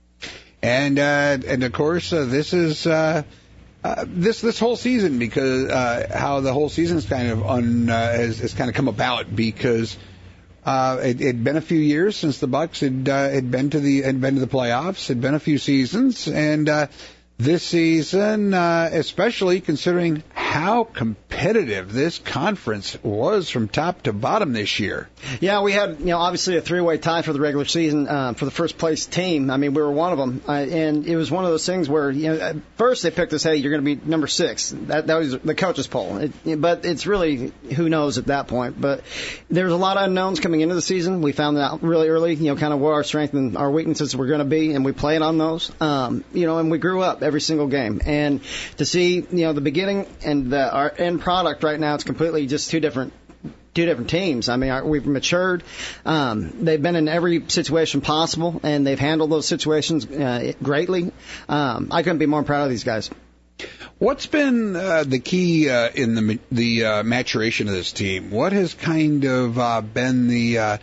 And uh, and of course, uh, this is. Uh Uh, this this whole season, because uh, how the whole season's kind of un, uh, has, has kind of come about, because uh, it had been a few years since the Bucks had uh, had been to the had been to the playoffs. Had been a few seasons, and uh, this season, uh, especially considering how competitive this conference was from top to bottom this year. Yeah, we had, you know, obviously a three-way tie for the regular season uh, for the first place team. I mean, we were one of them, uh, and it was one of those things where, you know, at first they picked us, hey, you're going to be number six. That that was the coaches poll, it, but it's really who knows at that point. But there was a lot of unknowns coming into the season. We found out really early, you know, kind of what our strengths and our weaknesses were going to be, and we played on those. Um, you know, and we grew up every single game, and to see, you know, the beginning and the, our end product right now, it's completely just two different two different teams. I mean, our, we've matured. Um, they've been in every situation possible, and they've handled those situations uh, greatly. Um, I couldn't be more proud of these guys. What's been uh, the key uh, in the the uh, maturation of this team? What has kind of uh, been the uh,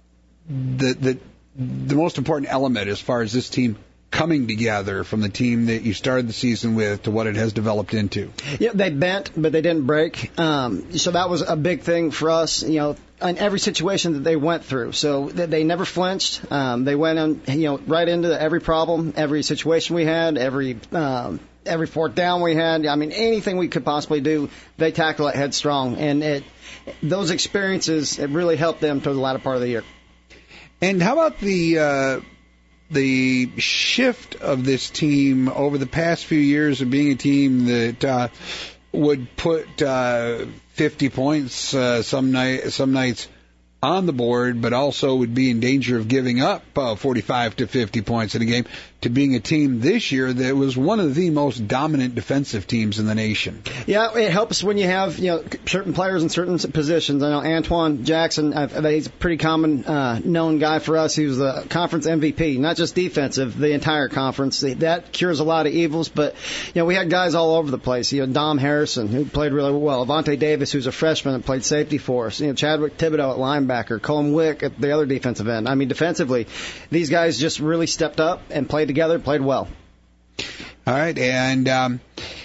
the the the most important element as far as this team coming together from the team that you started the season with to what it has developed into? Yeah, they bent, but they didn't break. Um, so that was a big thing for us, you know, in every situation that they went through. So they never flinched. Um, they went in, you know, right into every problem, every situation we had, every um, every fourth down we had. I mean, anything we could possibly do, they tackled it headstrong. And it, those experiences, it really helped them to the latter part of the year. And how about the uh, the shift of this team over the past few years of being a team that uh, would put uh, fifty points uh, some night, some nights on the board, but also would be in danger of giving up uh, forty-five to fifty points in a game, to being a team this year that was one of the most dominant defensive teams in the nation? Yeah, it helps when you have, you know, certain players in certain positions. I know Antoine Jackson, uh, he's a pretty common uh, known guy for us. He was the conference M V P, not just defensive, the entire conference. That cures a lot of evils, but, you know, we had guys all over the place. You know, Dom Harrison, who played really well, Avante Davis, who's a freshman and played safety for us, you know, Chadwick Thibodeau at linebacker, Colin Wick at the other defensive end. I mean, defensively, these guys just really stepped up and played together, played well. All right, and um,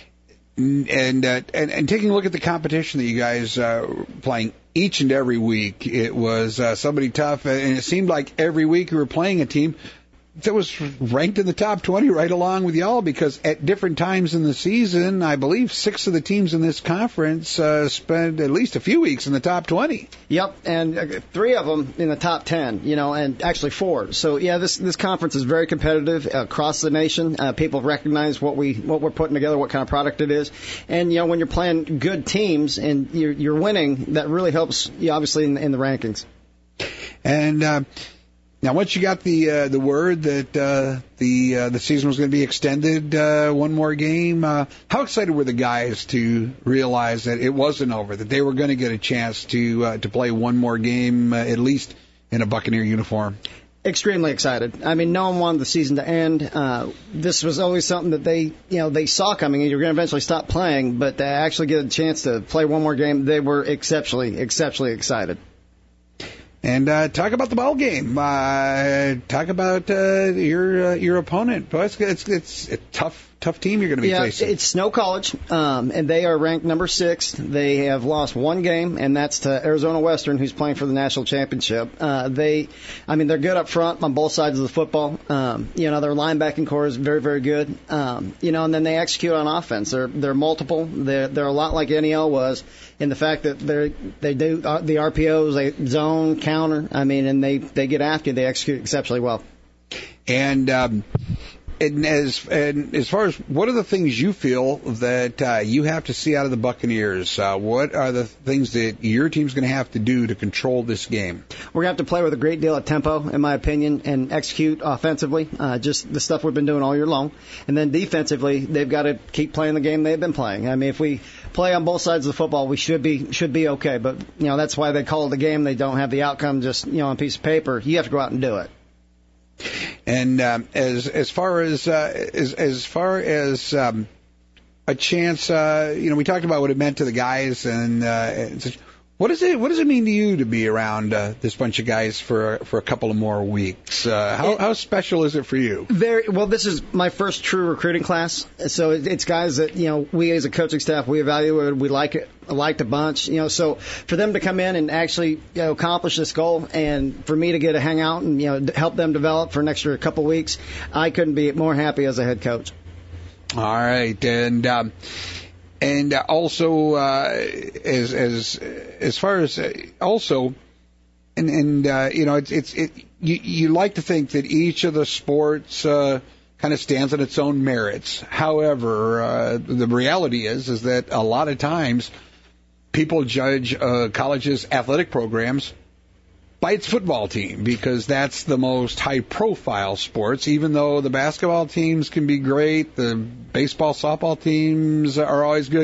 and, uh, and and taking a look at the competition that you guys uh, playing each and every week, it was uh, somebody tough, and it seemed like every week you were playing a team that was ranked in the top twenty right along with y'all, because at different times in the season, I believe six of the teams in this conference uh, spent at least a few weeks in the top twenty. Yep, and uh, three of them in the top ten, you know, and actually four. So, yeah, this this conference is very competitive across the nation. Uh, people recognize what, we, what we're putting together, what kind of product it is. And, you know, when you're playing good teams and you're, you're winning, that really helps you, obviously, in, in the rankings. And uh, now, once you got the uh, the word that uh, the uh, the season was going to be extended uh, one more game, uh, how excited were the guys to realize that it wasn't over, that they were going to get a chance to uh, to play one more game, uh, at least in a Buccaneer uniform? Extremely excited. I mean, no one wanted the season to end. Uh, this was always something that they, you know, they saw coming, and you're going to eventually stop playing, but to actually get a chance to play one more game, they were exceptionally, exceptionally excited. And uh, talk about the ball game. Uh, talk about uh, your uh, your opponent. Well, it's, it's it's a tough tough team you're going to be yeah, facing. It's Snow College, um, and they are ranked number six. They have lost one game, and that's to Arizona Western, who's playing for the national championship. Uh, they, I mean, they're good up front on both sides of the football. Um, you know, their linebacking core is very very good. Um, you know, and then they execute on offense. They're they're multiple. They're they're a lot like N E L was in the fact that they they do the R P Os, they zone, counter. I mean, and they they get after you. They execute exceptionally well. And um, and as and as far as what are the things you feel that uh, you have to see out of the Buccaneers? Uh, what are the things that your team's going to have to do to control this game? We're going to have to play with a great deal of tempo, in my opinion, and execute offensively, uh, just the stuff we've been doing all year long. And then defensively, they've got to keep playing the game they've been playing. I mean, if we play on both sides of the football, we should be should be okay. But you know, that's why they call it a game. They don't have the outcome just you know on a piece of paper. You have to go out and do it. And um, as as far as uh, as as far as um, a chance, uh, you know, we talked about what it meant to the guys, and uh, what does it what does it mean to you to be around uh, this bunch of guys for for a couple of more weeks? Uh, how how special is it for you? Very well. This is my first true recruiting class, so it's guys that you know we as a coaching staff we evaluated, we like it. liked a bunch, you know, so for them to come in and actually, you know, accomplish this goal and for me to get to hang out and, you know, help them develop for an extra couple weeks, I couldn't be more happy as a head coach. All right. And, um, and also, uh, as, as, as far as uh, also, and, and, uh, you know, it's, it's, it, you, you like to think that each of the sports, uh, kind of stands on its own merits. However, uh, the reality is, is that a lot of times, people judge uh, colleges' athletic programs by its football team because that's the most high-profile sports. Even though the basketball teams can be great, the baseball, softball teams are always good.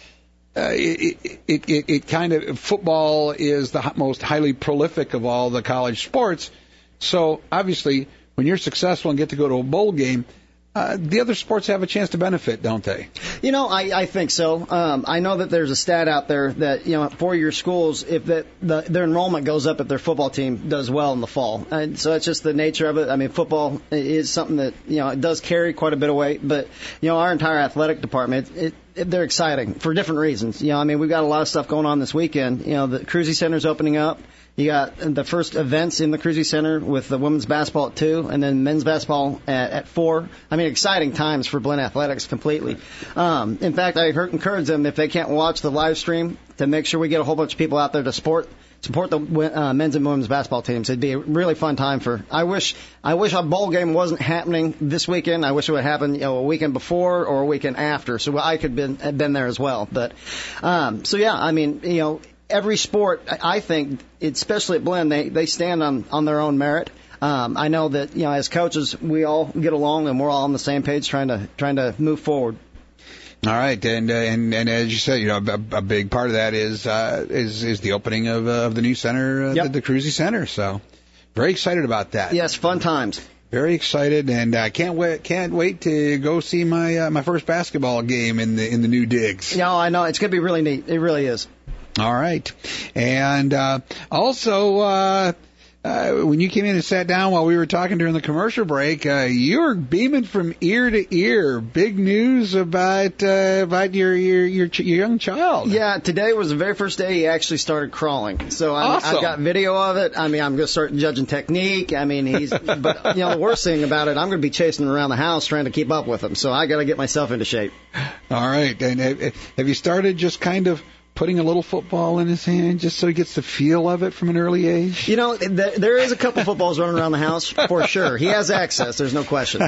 Uh, it, it, it, it kind of football is the most highly prolific of all the college sports. So obviously, when you're successful and get to go to a bowl game, Uh, the other sports have a chance to benefit, don't they? You know, I, I think so. Um, I know that there's a stat out there that, you know, four-year schools, if that the, their enrollment goes up if their football team does well in the fall. And so it's just the nature of it. I mean, football is something that, you know, it does carry quite a bit of weight. But, you know, our entire athletic department, it, it, they're exciting for different reasons. You know, I mean, we've got a lot of stuff going on this weekend. You know, the Cruzy Center's opening up. You got the first events in the Cruzy Center with the women's basketball at two and then men's basketball at, at four. I mean, exciting times for Blinn Athletics completely. Um, in fact, I encourage them, if they can't watch the live stream, to make sure we get a whole bunch of people out there to support support the uh, men's and women's basketball teams. It'd be a really fun time for. I wish I wish a bowl game wasn't happening this weekend. I wish it would happen, you know, a weekend before or a weekend after, so I could been have been there as well. But um, so yeah, I mean, you know. Every sport, I think, especially at Blinn, they, they stand on, on their own merit. Um, I know that, you know, as coaches, we all get along and we're all on the same page trying to trying to move forward. All right, and uh, and and as you said, you know, a, a big part of that is uh, is is the opening of uh, of the new center, uh, yep. the, the Cruzy Center. So, very excited about that. Yes, fun times. Very excited, and I uh, can't wait can't wait to go see my uh, my first basketball game in the in the new digs. No, I know it's going to be really neat. It really is. All right. And uh, also, uh, uh, when you came in and sat down while we were talking during the commercial break, uh, you were beaming from ear to ear. Big news about uh, about your, your your ch- your young child. Yeah, today was the very first day he actually started crawling. So I, awesome. I've got video of it. I mean, I'm going to start judging technique. I mean, he's. But you know, the worst thing about it, I'm going to be chasing him around the house trying to keep up with him. So I got to get myself into shape. All right. And have, have you started just kind of putting a little football in his hand just so he gets the feel of it from an early age? You know, th- there is a couple footballs running around the house for sure. He has access. There's no question.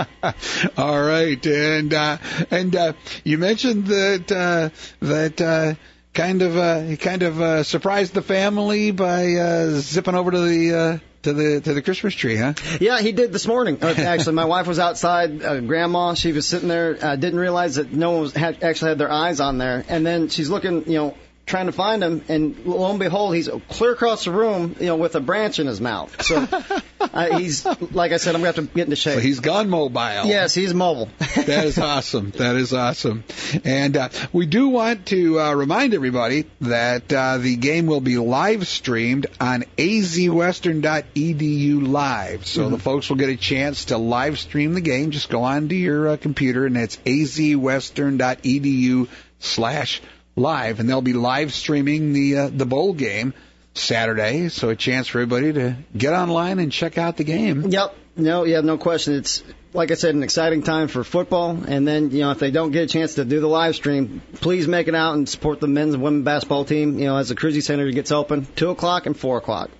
All right, and uh, and uh, you mentioned that uh, that uh, kind of uh, he kind of uh, surprised the family by uh, zipping over to the. Uh, To the to the Christmas tree, huh? Yeah, he did this morning. Uh, actually, my wife was outside. Uh, Grandma, she was sitting there. Uh, didn't realize that no one was, had, actually had their eyes on there. And then she's looking, you know, trying to find him. And lo and behold, he's clear across the room, you know, with a branch in his mouth. So uh, he's, like I said, I'm going to have to get into shape. So he's gone mobile. Yes, he's mobile. That is awesome. That is awesome. And uh, we do want to uh, remind everybody that uh, the game will be live streamed on a z western dot e d u live. So mm-hmm. the folks will get a chance to live stream the game. Just go onto your uh, computer, and it's a z western dot e d u slash live, and they'll be live streaming the uh, the bowl game Saturday, so a chance for everybody to get online and check out the game. Yep. No, yeah, no question. It's, like I said, an exciting time for football. And then, you know, if they don't get a chance to do the live stream, please make it out and support the men's and women's basketball team, you know, as the Cruzy Center gets open, two o'clock and four o'clock.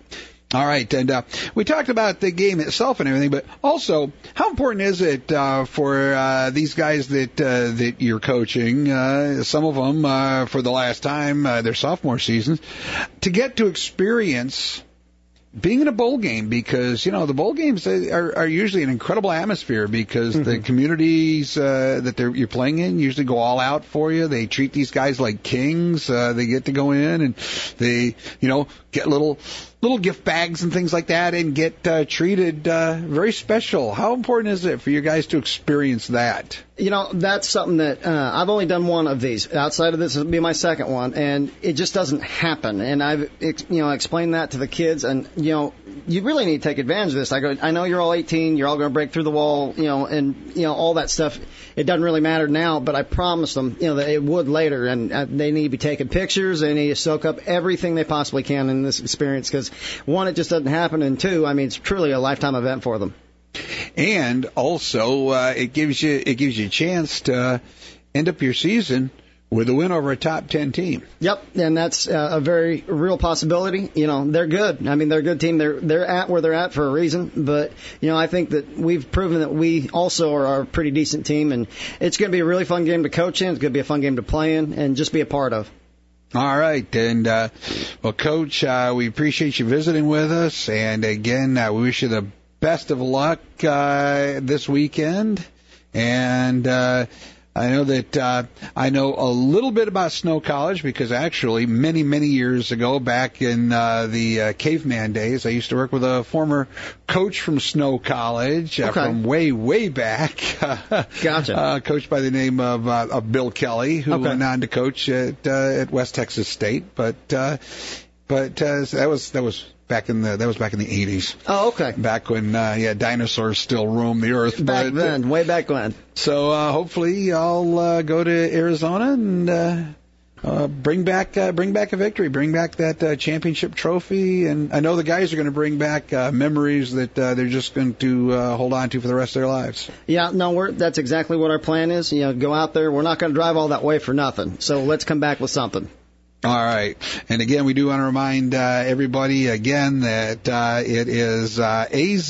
All right, and uh, we talked about the game itself and everything, but also how important is it uh, for uh, these guys that uh, that you're coaching? Uh, some of them uh, for the last time, uh, their sophomore seasons, to get to experience being in a bowl game, because, you know, the bowl games are, are usually an incredible atmosphere because mm-hmm. the communities uh, that they're, you're playing in usually go all out for you. They treat these guys like kings. Uh, they get to go in and they, you know, get little little gift bags and things like that and get uh, treated uh, very special. How important is it for you guys to experience that? You know, that's something that uh, I've only done one of these. Outside of this, this will be my second one, and it just doesn't happen. And I've, you know, explained that to the kids, and, you know, you really need to take advantage of this. I go, I know you're all eighteen, you're all going to break through the wall, you know, and, you know, all that stuff. It doesn't really matter now, but I promised them, you know, that it would later, and uh, they need to be taking pictures. They need to soak up everything they possibly can in this experience, because, one, it just doesn't happen, and two, I mean, it's truly a lifetime event for them. And also, uh, it gives you it gives you a chance to end up your season with a win over a top ten team. Yep, and that's uh, a very real possibility. You know, they're good. I mean, they're a good team. They're they're at where they're at for a reason. But, you know, I think that we've proven that we also are a pretty decent team, and it's going to be a really fun game to coach in. It's going to be a fun game to play in and just be a part of. All right, and, uh, well, Coach, uh, we appreciate you visiting with us, and again, uh, we wish you the best of luck uh, this weekend, and uh, I know that uh, I know a little bit about Snow College because actually many, many years ago, back in uh, the uh, caveman days, I used to work with a former coach from Snow College uh, okay. from way, way back. Gotcha. Uh, coach by the name of, uh, of Bill Kelly, who okay. went on to coach at uh, at West Texas State, but uh, but uh, that was that was. Back in the that was back in the eighties. Oh, okay. Back when uh, yeah, dinosaurs still roamed the earth. Back but, then, way back when. So uh, hopefully I'll uh, go to Arizona and uh, uh, bring back uh, bring back a victory, bring back that uh, championship trophy, and I know the guys are going to bring back uh, memories that uh, they're just going to uh, hold on to for the rest of their lives. Yeah, no, we're that's exactly what our plan is. You know, go out there. We're not going to drive all that way for nothing. So let's come back with something. All right. And again, we do want to remind uh, everybody again that uh, it is uh,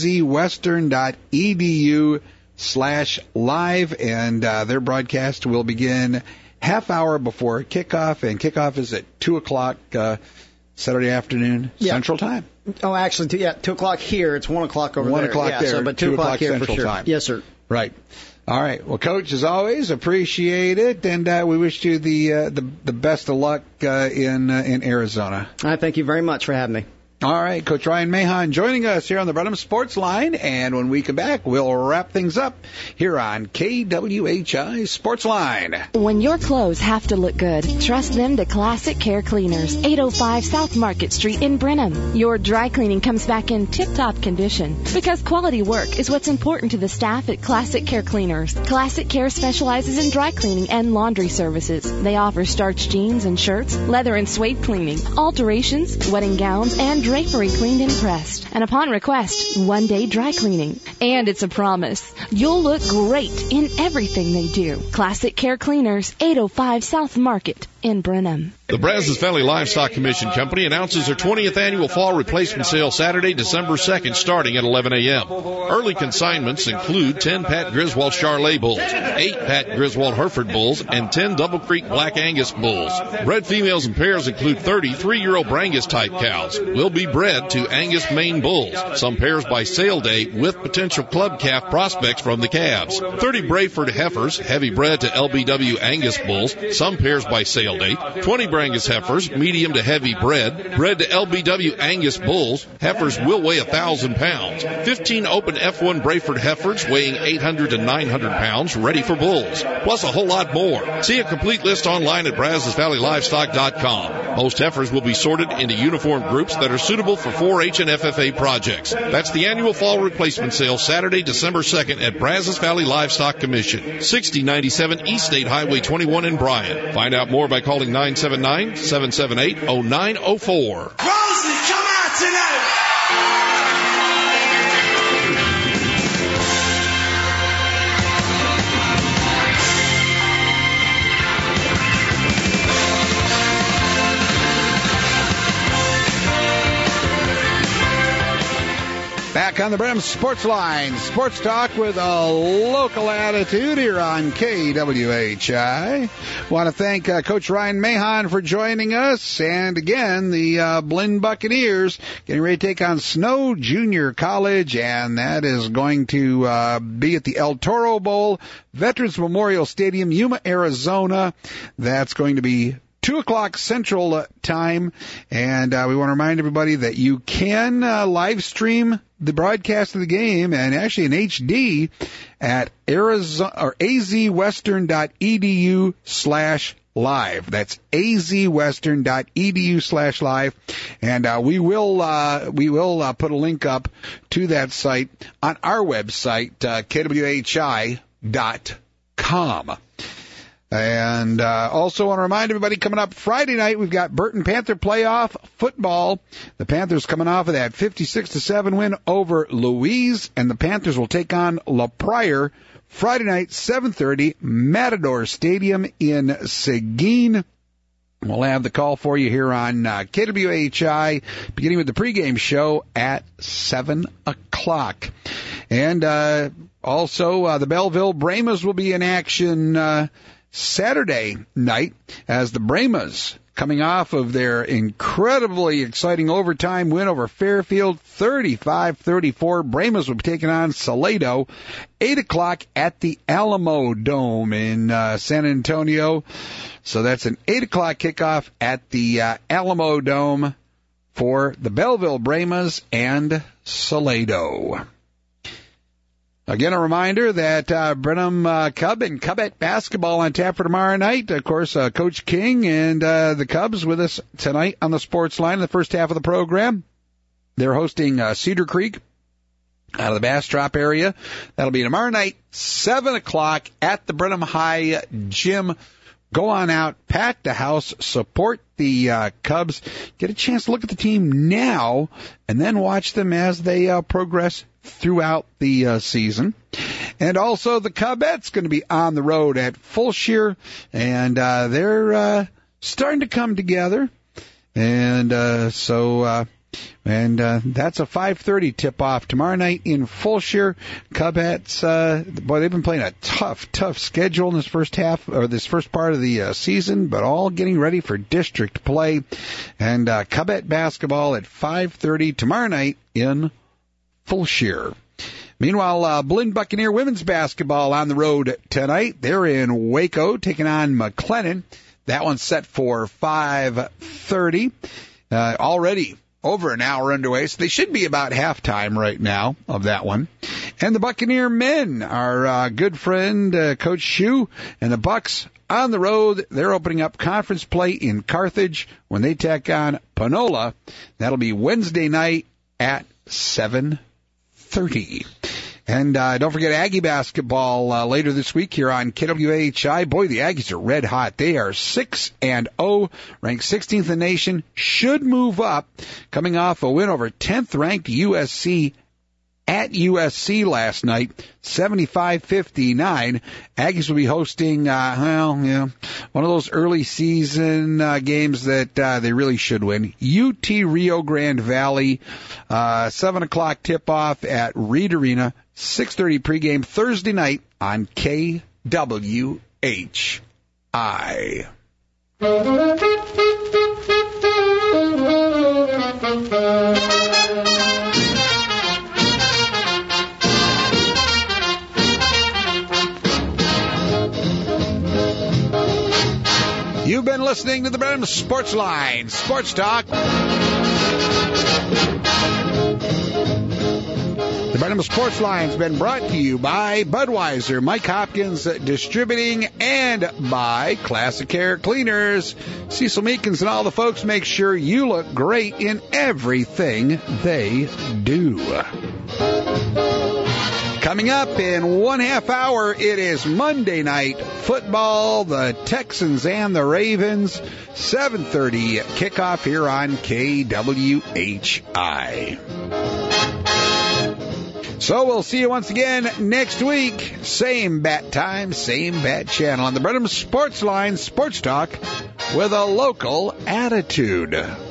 azwestern.edu slash live, and uh, their broadcast will begin half hour before kickoff, and kickoff is at two o'clock uh, Saturday afternoon yeah. Central Time. Oh, actually, two, yeah, two o'clock here. It's one o'clock over one there. One o'clock yeah, there, so, but two, two o'clock, o'clock here Central for sure. Time. Yes, sir. Right. All right. Well, Coach, as always, appreciate it, and uh, we wish you the uh, the the best of luck uh, in uh, in Arizona. I thank you very much for having me. All right, Coach Ryan Mahan joining us here on the Brenham Sports Line, and when we come back, we'll wrap things up here on K W H I Sports Line. When your clothes have to look good, trust them to Classic Care Cleaners, eight oh five South Market Street in Brenham. Your dry cleaning comes back in tip-top condition because quality work is what's important to the staff at Classic Care Cleaners. Classic Care specializes in dry cleaning and laundry services. They offer starched jeans and shirts, leather and suede cleaning, alterations, wedding gowns, and drapery cleaned and pressed. And upon request, one-day dry cleaning. And it's a promise. You'll look great in everything they do. Classic Care Cleaners, eight oh five South Market in Brenham. The Brazos Valley Livestock Commission Company announces their twentieth annual fall replacement sale Saturday, December second, starting at eleven a.m. Early consignments include ten Pat Griswold Charolais bulls, eight Pat Griswold Hereford bulls, and ten Double Creek Black Angus bulls. Bred females and pairs include thirty three-year-old Brangus type cows. Will be bred to Angus Maine bulls. Some pairs by sale day with potential club calf prospects from the calves. thirty Brayford heifers, heavy bred to L B W Angus bulls. Some pairs by sale date. twenty Brangus heifers, medium to heavy bred, bred to L B W Angus bulls. Heifers will weigh one thousand pounds. fifteen open F one Brayford heifers weighing eight hundred to nine hundred pounds, ready for bulls. Plus a whole lot more. See a complete list online at Brazos Valley Livestock dot com. Most heifers will be sorted into uniform groups that are suitable for four H and F F A projects. That's the annual fall replacement sale Saturday, December second at Brazos Valley Livestock Commission, sixty ninety-seven East State Highway twenty-one in Bryan. Find out more by calling nine seven nine, seven seven eight, oh nine oh four. Rosie, come out tonight! back on the Brenham Sports Line. Sports talk with a local attitude here on K W H I. Want to thank uh, Coach Ryan Mahon for joining us. And again, the uh, Blinn Buccaneers getting ready to take on Snow Junior College. And that is going to uh, be at the El Toro Bowl, Veterans Memorial Stadium, Yuma, Arizona. That's going to be two o'clock Central Time, and uh, we want to remind everybody that you can uh, live stream the broadcast of the game, and actually in H D at Arizona or azwestern.edu slash live. That's azwestern.edu slash live, and uh, we will uh, we will uh, put a link up to that site on our website, uh, K W H I dot com. And uh, also want to remind everybody, coming up Friday night, we've got Burton Panther playoff football. The Panthers coming off of that fifty-six to seven win over Louise, and the Panthers will take on La Pryor Friday night, seven thirty, Matador Stadium in Seguin. We'll have the call for you here on uh, K W H I, beginning with the pregame show at seven o'clock. And uh, also uh, the Belleville Brahmas will be in action uh Saturday night as the Brahmas, coming off of their incredibly exciting overtime win over Fairfield, thirty-five thirty-four. Brahmas will be taking on Salado, eight o'clock at the Alamo Dome in uh, San Antonio. So that's an eight o'clock kickoff at the uh, Alamo Dome for the Belleville Brahmas and Salado. Again, a reminder that uh, Brenham uh, Cub and Cubette basketball on tap for tomorrow night. Of course, uh, Coach King and uh, the Cubs with us tonight on the Sports Line in the first half of the program. They're hosting uh, Cedar Creek out of the Bastrop area. That'll be tomorrow night, seven o'clock at the Brenham High Gym. Go on out, pack the house, support the uh, Cubs, get a chance to look at the team now, and then watch them as they uh, progress throughout the uh, season. And also the Cubettes going to be on the road at Fulshire, and uh, they're uh, starting to come together. And uh, so... Uh, And uh, that's a five thirty tip-off tomorrow night in Fulshire. Cubheads, uh, boy, they've been playing a tough, tough schedule in this first half, or this first part of the uh, season, but all getting ready for district play. And uh, Cubette basketball at five thirty tomorrow night in Fulshire. Meanwhile, uh, Blinn Buccaneer women's basketball on the road tonight. They're in Waco taking on McLennan. That one's set for five thirty. Uh, already over an hour underway, so they should be about halftime right now of that one. And the Buccaneer men, our uh, good friend uh, Coach Shue and the Bucks on the road. They're opening up conference play in Carthage when they take on Panola. That'll be Wednesday night at seven thirty. And uh, don't forget Aggie basketball uh, later this week here on K W H I. Boy, the Aggies are red hot. They are six and oh, ranked sixteenth in the nation. Should move up, coming off a win over tenth ranked U S C at U S C last night, seventy-five fifty-nine. Aggies will be hosting, uh, well, yeah, one of those early season uh, games that uh, they really should win. U T Rio Grande Valley, uh, seven o'clock tip-off at Reed Arena, six thirty pregame Thursday night on K W H I. You've been listening to the Brenham Sports Line, Sports Talk. The Brenham Sports Line's been brought to you by Budweiser, Mike Hopkins Distributing, and by Classic Air Cleaners. Cecil Meekins and all the folks make sure you look great in everything they do. Coming up in one half hour, it is Monday Night Football, the Texans and the Ravens, seven thirty kickoff here on K W H I. So we'll see you once again next week. Same bat time, same bat channel on the Brenham Sports Line, Sports Talk with a local attitude.